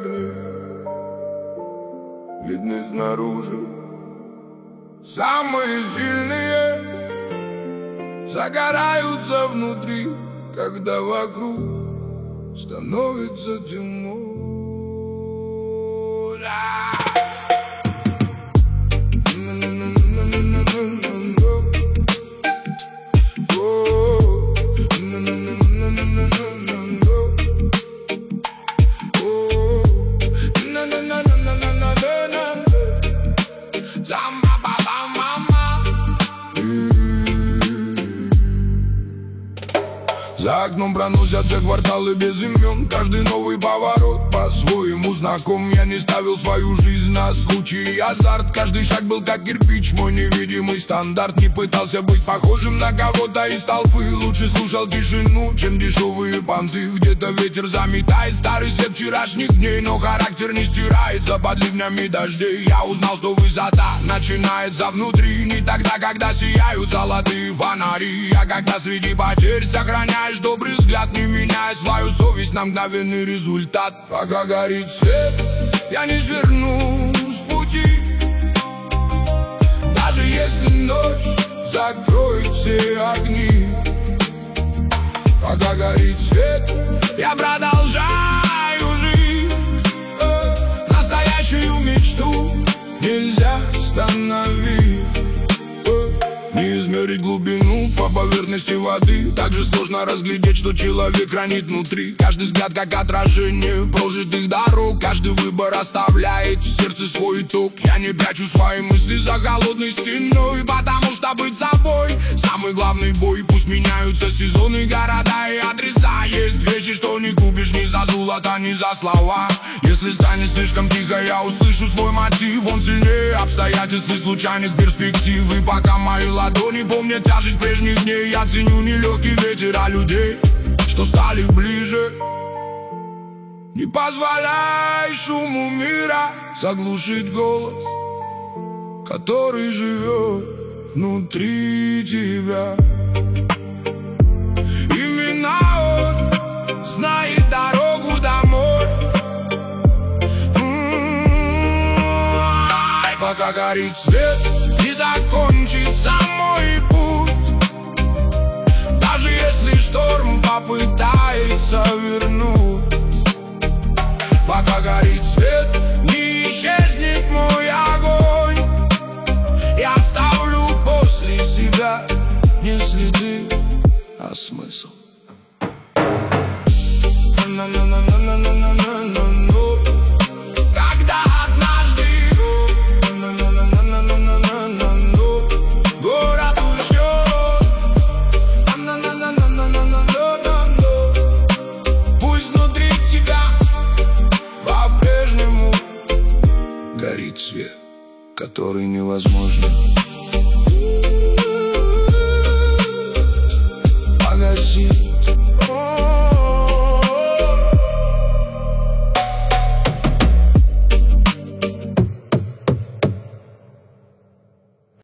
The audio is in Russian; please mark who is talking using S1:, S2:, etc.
S1: огни видны снаружи. Самые сильные загораются внутри, когда вокруг становится темно. За окном проносятся кварталы без имен. Каждый новый поворот по-своему знаком. Я не ставил свою жизнь на случай и азарт. Каждый шаг был как кирпич, мой невидимый стандарт. Не пытался быть похожим на кого-то из толпы. Лучше слушал тишину, чем дешевые понты. Где-то ветер заметает старый след вчерашних дней, но характер не стирается под ливнями дождей. Я узнал, что высота начинается внутри, не тогда, когда сияют золотые фонари, а когда среди потерь сохраняешь добрый взгляд, не меняя свою совесть на мгновенный результат. Пока горит свет, я не сверну с пути, даже если ночь закроет все огни. Пока горит свет, я продолжаю жить. Настоящую мечту нельзя остановить. Не измерить глубину по поверхности воды. Так же сложно разглядеть, что человек хранит внутри. Каждый взгляд как отражение прожитых дорог. Каждый выбор оставляет в сердце свой итог. Я не прячу свои мысли за холодной стеной, потому что быть собой самый главный бой. Пусть меняются сезоны, города и адреса. Есть вещи, что не купишь ни за золото, ни за слова. Если станет слишком тихо, я услышу свой мотив. Он сильнее обстоятельств и случайных перспектив. И пока мои ладони помнят тяжесть прежних дней, я ценю не легкий ветер, а людей, что стали ближе. Не позволяй шуму мира заглушить голос, который живет внутри тебя. Именно он знает дорогу домой. Пока горит свет, не закончится мой путь. Даже если шторм попытается вернуть. Пока горит свет, не исчезнет мой огонь. Я оставлю после себя не следы, а смысл. Когда однажды город уйдет, пусть внутри тебя по-прежнему горит свет, который невозможно погасить.